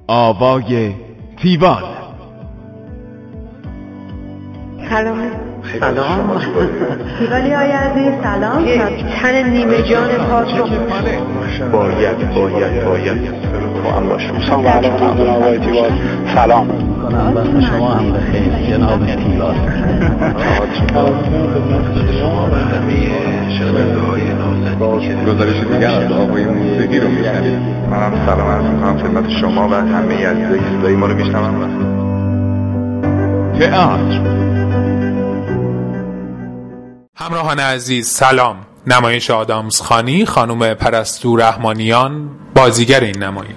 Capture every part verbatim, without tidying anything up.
آوای تیوال. سلام. سلام تیوالی های عزیز سلام. یک تن نیمه جان پاک رو باید باید باید با هم باشم. سلام علیکم جناب آقای تیوال. سلام کنم وقت شما هم بخیر جناب تیوال. شما و همه شنونده‌های نازنین که گزارش دیگر از آقای موسیقی رو میشنوید. منم سلام عرض می‌کنم خدمت شما و همه عزیزایی که صدای ما رو میشنون. تئاتر. همراهان عزیز سلام. نمایش آدامسخانی خانم پرستو رحمانیان بازیگر این نمایش.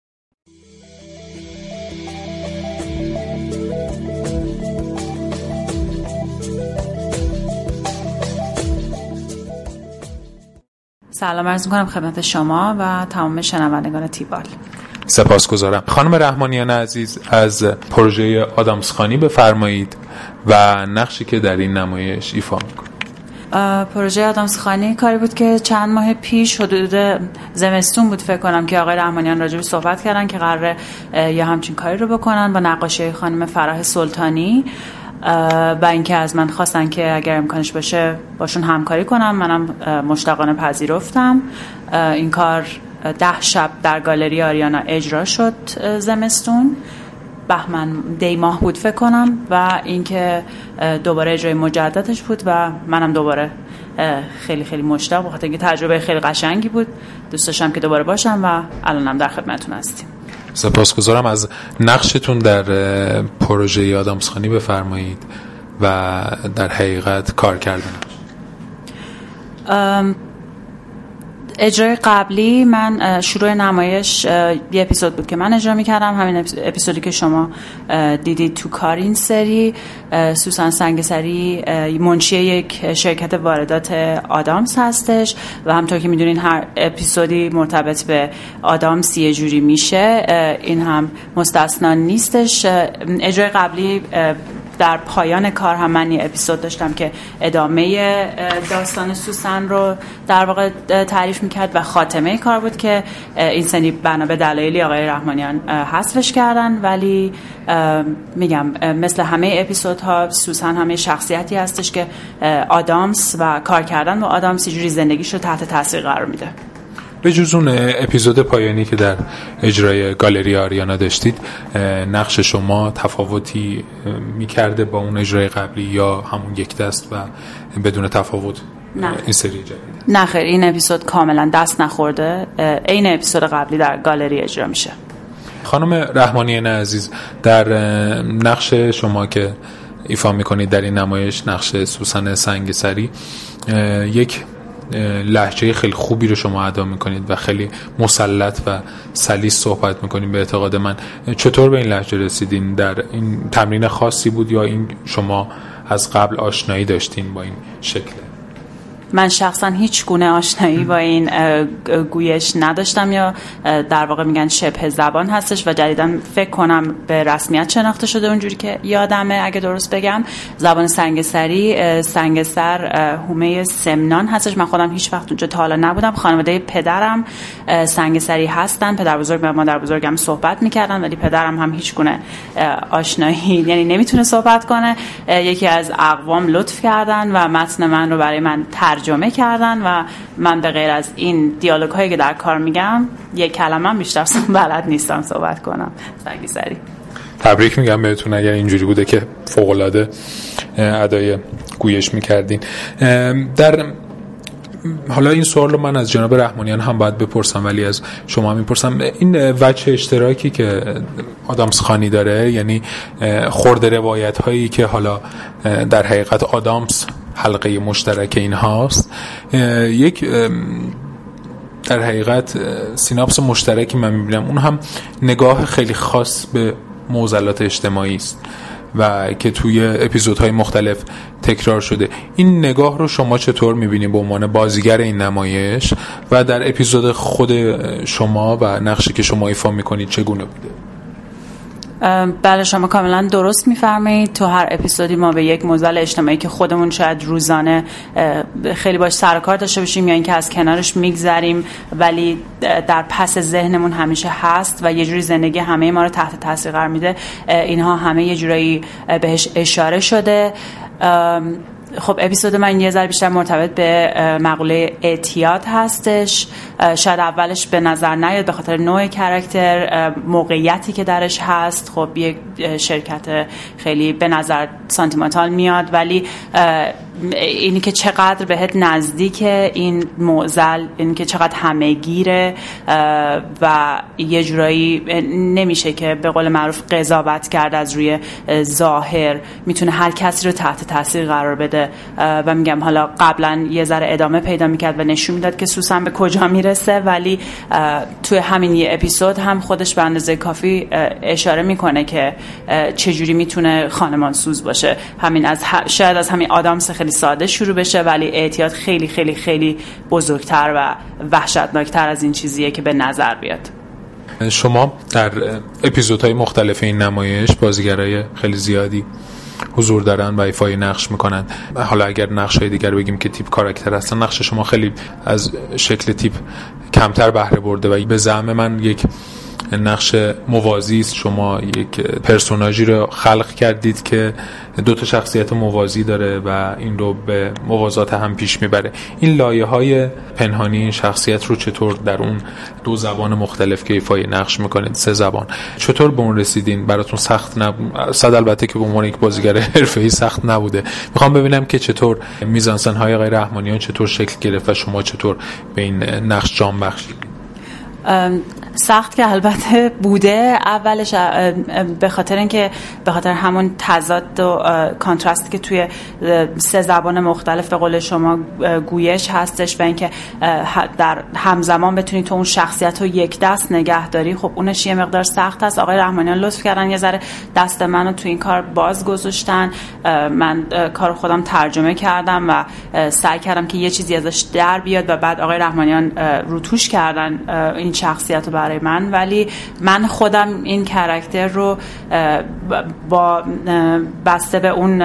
سلام عرض می‌کنم خدمت شما و تمام شنوندگان تیوال. سپاسگزارم. خانم رحمانیان عزیز، از پروژه آدامسخانی بفرمایید و نقشی که در این نمایش ایفا می‌کنید. پروژه آدامسخانی کاری بود که چند ماه پیش حدود زمستون بود فکر کنم که آقای رحمانیان راجعش صحبت کردن که قراره یه همچین کاری رو بکنن با نقاشی خانم فرح سلطانی و اینکه از من خواستن که اگر امکانش باشه باشون همکاری کنم. منم مشتاقانه پذیرفتم. این کار ده شب در گالری آریانا اجرا شد زمستون، بهمن دی ماه بود فکر کنم، و اینکه دوباره اجرای مجددش بود و منم دوباره خیلی خیلی مشتاق، بخاطر اینکه تجربه خیلی قشنگی بود، دوست داشتم که دوباره باشم و الانم در خدمتتون هستیم. سپاسگزارم. از نقشتون در پروژه آدامسخانی بفرمایید و در حقیقت کار کردنش. اجرای قبلی من شروع نمایش یه اپیزود بود که من اجرا می‌کردم، همین اپیزودی که شما دیدید تو کار این سری. سوسن سنگسری منشی یک شرکت واردات آدامس هستش و همونطور که می‌دونین هر اپیزودی مرتبط به آدامس یه جوری میشه، این هم مستثنا نیستش. اجرای قبلی در پایان کار هم من یه اپیزود داشتم که ادامه داستان سوسن رو در واقع تعریف میکرد و خاتمه کار بود که این سنی بنا به دلایلی آقای رحمانیان حذفش کردن، ولی میگم مثل همه اپیزودها سوسن همه شخصیتی هستش که آدامس و کار کردن با آدامس یه جوری زندگیش رو تحت تاثیر قرار میده. به جز اون اپیزود پایانی که در اجرای گالری آریانا داشتید، نقش شما تفاوتی میکرده با اون اجرای قبلی یا همون یک دست و بدون تفاوت نه. این سری جدید؟ نه خیر، این اپیزود کاملا دست نخورده، این اپیزود قبلی در گالری اجرا میشه. خانم رحمانیان عزیز، در نقش شما که ایفا میکنید در این نمایش، نقش سوسن سنگسری، یک لهجه خیلی خوبی رو شما ادا میکنید و خیلی مسلط و سلیس صحبت میکنید. به اعتقاد من چطور به این لهجه رسیدین؟ در این تمرین خاصی بود یا این شما از قبل آشنایی داشتین با این شکل؟ من شخصا هیچ گونه آشنایی با این گویش نداشتم، یا در واقع میگن شبه زبان هستش و جدیداً فکر کنم به رسمیت شناخته شده اونجوری که یادمه. اگه درست بگم زبان سنگسری، سنگسر حومه سمنان هستش. من خودم هیچ وقت اونجا تا حالا نبودم. خانواده پدرم سنگسری هستن، پدر بزرگ و مادر بزرگم صحبت میکردن، ولی پدرم هم هیچ گونه آشنایی یعنی نمیتونه صحبت کنه. یکی از اقوام لطف کردن و متن من رو برای من ترجمه کردن و من به غیر از این دیالوگ هایی که در کار میگم یک کلمه هم بیشتر بلد نیستم صحبت کنم. سنگسری. تبریک میگم بهتون اگر اینجوری بوده که فوق العاده ادای گویش میکردین. در حالا این سوال رو من از جناب رحمانیان هم باید بپرسم، ولی از شما میپرسم. این وجه اشتراکی که آدامسخانی داره، یعنی خرد روایت هایی که حالا در حقیقت آدامس حلقه مشترک این هاست، یک در حقیقت سیناپس مشترکی من میبینم، اون هم نگاه خیلی خاص به معضلات اجتماعی است و که توی اپیزودهای مختلف تکرار شده. این نگاه رو شما چطور میبینید به عنوان بازیگر این نمایش و در اپیزود خود شما و نقشی که شما ایفا میکنید چگونه بوده؟ بله شما کاملا درست میفرمایید. تو هر اپیزودی ما به یک موزل اجتماعی که خودمون شاید روزانه خیلی باش سر و کار داشته باشیم یا اینکه از کنارش میگذریم ولی در پس ذهنمون همیشه هست و یه جوری زندگی همه ما رو تحت تاثیر قرار میده، اینها همه یه جورایی بهش اشاره شده. خب اپیزود من یه ذره بیشتر مرتبط به مقوله اعتیاد هستش. شاید اولش به نظر نیاد به خاطر نوع کاراکتر، موقعیتی که درش هست. خب یک شرکت خیلی به نظر سانتیمانتال میاد ولی اینی که چقدر بهت نزدیکه این معضل، اینی که چقدر همه‌گیره و یه جورایی نمیشه که به قول معروف قضاوت کرد از روی ظاهر، میتونه هر کسی رو تحت تاثیر قرار بده و میگم حالا قبلا یه ذره ادامه پیدا میکرد و نشون میداد که سوسن به کجا میرسه ولی توی همین یه اپیزود هم خودش به اندازه کافی اشاره میکنه که چجوری میتونه خانمان سوز باشه. همین از شاید از همین آدامس خیلی ساده شروع بشه ولی اعتیاد خیلی خیلی خیلی بزرگتر و وحشتناکتر از این چیزیه که به نظر بیاد. شما در اپیزودهای مختلف این نمایش بازیگرای خیلی زیادی حضور دارن و ایفای نقش میکنن. حالا اگر نقش‌های دیگر بگیم که تیپ کاراکتر هستن، نقش شما خیلی از شکل تیپ کمتر بهره برده و به زعم من یک نقش موازی است. شما یک پرسوناژی رو خلق کردید که دو تا شخصیت موازی داره و این رو به موازات هم پیش میبره. این لایه‌های پنهانی این شخصیت رو چطور در اون دو زبان مختلف که ایفای نقش میکنید، سه زبان، چطور به اون رسیدین؟ براتون سخت نبود؟ صد البته که به عنوان یک بازیگر حرفه‌ای سخت نبوده. میخوام ببینم که چطور میزانسن‌های آقای رحمانیان چطور شکل گرفت و شما چطور به این نقش جان بخشیدید. سخت که البته بوده اولش، به خاطر اینکه به خاطر همون تضاد و کانتراستی که توی سه زبان مختلف به قول شما گویش هستش و اینکه در همزمان بتونی تو اون شخصیت رو یک دست نگه داری، خب اونش یه مقدار سخت است. آقای رحمانیان لطف کردن یه ذره دست منو تو این کار باز گذاشتن. من کار خودم ترجمه کردم و سعی کردم که یه چیزی ازش در بیاد و بعد آقای رحمانیان روتوش کردن این شخصیت رو برای من، ولی من خودم این کاراکتر رو با بسته به اون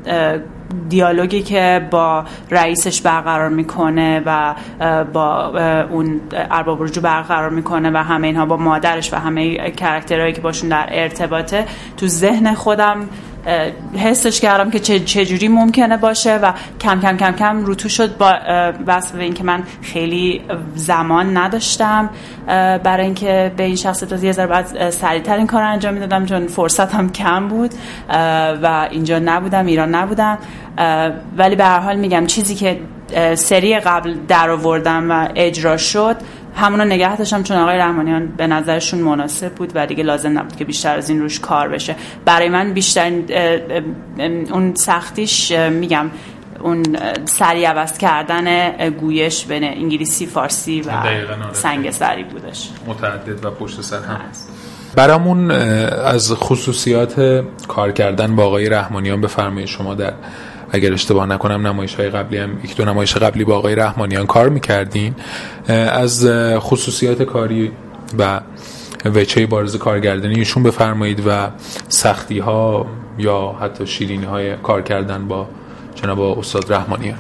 دیالوگی که با رئیسش برقرار میکنه و با اون ارباب رجوع برقرار میکنه و همه اینها، با مادرش و همه کاراکترهایی که باشون در ارتباطه، تو ذهن خودم حسش کردم که چه چجوری ممکنه باشه و کم کم کم کم روتو شد. با واسه اینکه من خیلی زمان نداشتم برای اینکه به این شخصیت یه ذره بعد سریعتر این کار انجام میدادم چون فرصتم کم بود و اینجا نبودم، ایران نبودم. ولی به هر حال میگم چیزی که سری قبل در آوردم و اجرا شد همونو نگه داشتم چون آقای رحمانیان به نظرشون مناسب بود و دیگه لازم نبود که بیشتر از این روش کار بشه. برای من بیشتر اون سختیش میگم اون سریع عوض کردن گویش بین انگلیسی فارسی و سنگسری بودش. متعدد و پشت سر هم هست. برامون از خصوصیات کار کردن با آقای رحمانیان بفرمایید. شما در اگر اشتباه نکنم نمایش‌های قبلی هم یک دو نمایش قبلی با آقای رحمانیان کار می‌کردین. از خصوصیات کاری و وجهه بارز کارگردانی ایشون بفرمایید و سختی‌ها یا حتی شیرینی‌های کار کردن با جناب استاد رحمانیان.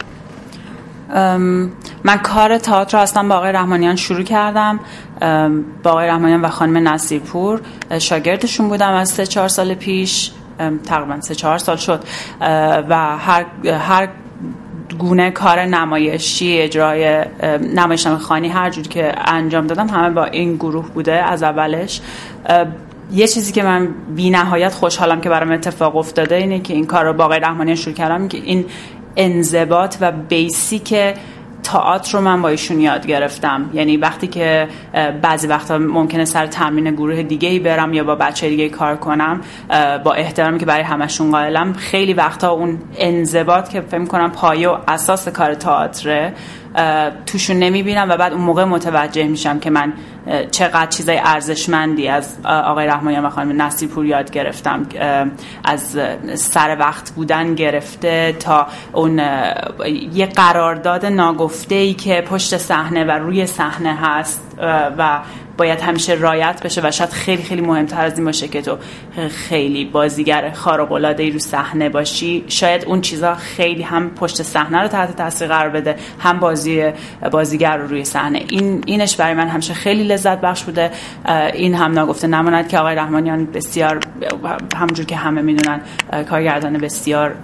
من کار تئاتر اصلا با آقای رحمانیان شروع کردم. با آقای رحمانیان و خانم نصیرپور شاگردشون بودم از سه چهار سال پیش، تقریبا سه چهار سال شد و هر هر گونه کار نمایشی، اجرای نمایشنامه خوانی هر جوری که انجام دادم همه با این گروه بوده از اولش. یه چیزی که من بی نهایت خوشحالم که برام اتفاق افتاده اینه که این کار رو با آقای رحمانیان شروع کردم که این انضباط و بیسیک تئاتر رو من با ایشون یاد گرفتم. یعنی وقتی که بعضی وقتا ممکنه سر تمرین گروه دیگه‌ای برم یا با بچه دیگه کار کنم، با احترامی که برای همشون قائلم، خیلی وقتا اون انضباط که فکر می‌کنم پایه و اساس کار تئاتره توشون نمیبینم و بعد اون موقع متوجه میشم که من چقدر چیزای ارزشمندی از آقای رحمانیان و خانم نصیرپور یاد گرفتم، از سر وقت بودن گرفته تا اون یه قرارداد ناگفته‌ای که پشت صحنه و روی صحنه هست هست و باید همیشه رعایت بشه و شاید خیلی خیلی مهمتر از این باشه که تو خیلی بازیگر خارق العاده ای رو صحنه باشی. شاید اون چیزا خیلی هم پشت صحنه رو تحت تاثیر قرار بده، هم بازی بازیگر رو روی صحنه. این اینش برای من همیشه خیلی لذت بخش بوده. این هم ناگفته نماند که آقای رحمانیان بسیار، همونجور که همه میدونن، کارگردان بسیار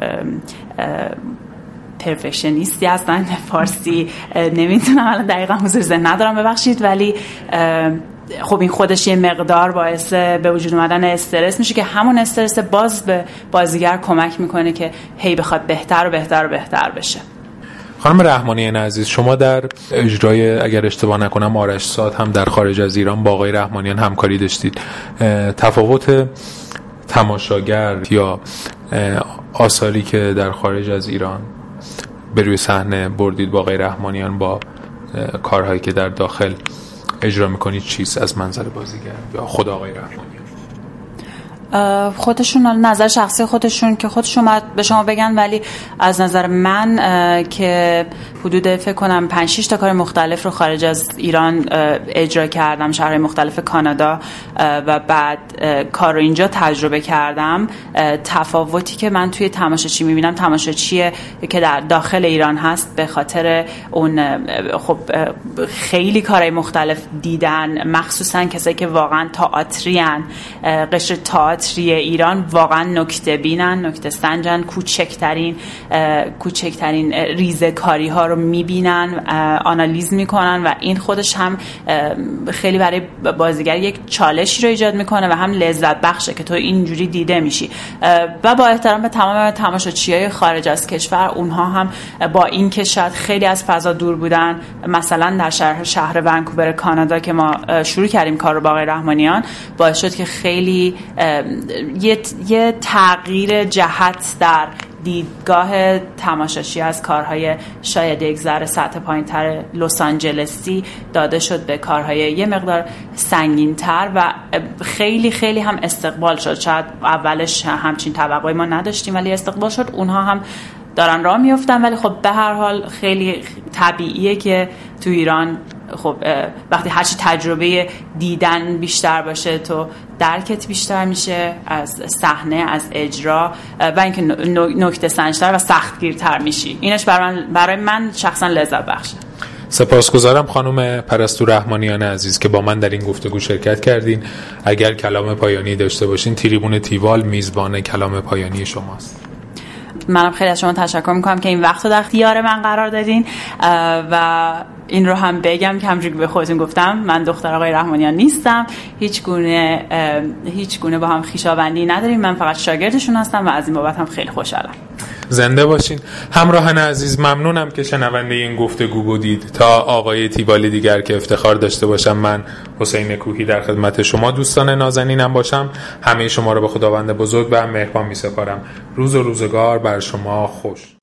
پرفکشنیستی هستن. فارسی نمیتونم الان دقیقا حضور ذهن ندارم، ببخشید، ولی خب این خودش یه مقدار باعث به وجود اومدن استرس میشه که همون استرس باز به بازیگر کمک میکنه که هی بخواد بهتر و بهتر و بهتر بشه. خانم رحمانیان عزیز، شما در اجرای، اگر اشتباه نکنم، آرش ساد هم در خارج از ایران با آقای رحمانیان همکاری داشتید. تفاوت تماشاگر یا آثاری که در خارج از ایران به روی صحنه بردید با آقای رحمانیان با کارهایی که در داخل اجرا میکنید چیست از منظر بازیگر یا خود آقای رحمانیان؟ خودشون نظر شخصی خودشون که خودشون باید به شما بگن، ولی از نظر من که حدود فکر کنم پنج شش تا کار مختلف رو خارج از ایران اجرا کردم، شهرهای مختلف کانادا، و بعد کار رو اینجا تجربه کردم. تفاوتی که من توی تماشاچی میبینم، تماشاچی که در داخل ایران هست به خاطر اون خب خیلی کارهای مختلف دیدن، مخصوصا کسایی که واقعا تئاترین، قشر تئاتر ایران واقعا نکته بینن، نکته سنجن، کوچکترین کوچکترین ریزه‌کاری ها رو میبینن، آنالیز میکنن و این خودش هم خیلی برای بازیگر یک چالشی رو ایجاد میکنه و هم لذت بخشه که تو اینجوری دیده میشی. و با احترام به تمام تماشاچیای خارج از کشور، اونها هم با این که شاید خیلی از فضا دور بودن، مثلا در شهر شهر ونکوور کانادا که ما شروع کردیم کار رو با آقای رحمانیان، باعث شد که خیلی یه, یه تغییر جهت در دیدگاه تماشاچی از کارهای شاید یک ذره سطح پایین‌تر لس آنجلسی داده شد به کارهای یه مقدار سنگین‌تر و خیلی خیلی هم استقبال شد. شاید اولش همچین توقعی ما نداشتیم ولی استقبال شد. اونها هم دارن راه میافتن، ولی خب به هر حال خیلی طبیعیه که تو ایران خب وقتی هرچی تجربه دیدن بیشتر باشه تو درکت بیشتر میشه از صحنه، از اجرا، و اینکه نکته سنجتر و سختگیرتر میشی. اینش برای من, برای من شخصا لذت بخشه. سپاسگزارم خانم پرستو رحمانیان عزیز که با من در این گفتگو شرکت کردین. اگر کلام پایانی داشته باشین، تریبون تیوال میزبان کلام پایانی شماست. منم خیلی از شما تشکر میکنم که این وقت رو در اختیار من قرار دادین و این رو هم بگم که همونجوری که به خودتون گفتم، من دختر آقای رحمانیان نیستم، هیچ گونه هیچ گونه با هم خویشاوندی نداریم، من فقط شاگردشون هستم و از این بابت هم خیلی خوشحالم. زنده باشین. همراهان عزیز، ممنونم که شنونده این گفتگو بودید. تا آقای تیوالی دیگر که افتخار داشته باشم من حسین کوهی در خدمت شما دوستان نازنینم باشم. همه شما رو به خداوند بزرگ و مهربان می‌سپارم. روز و روزگار بر شما خوش.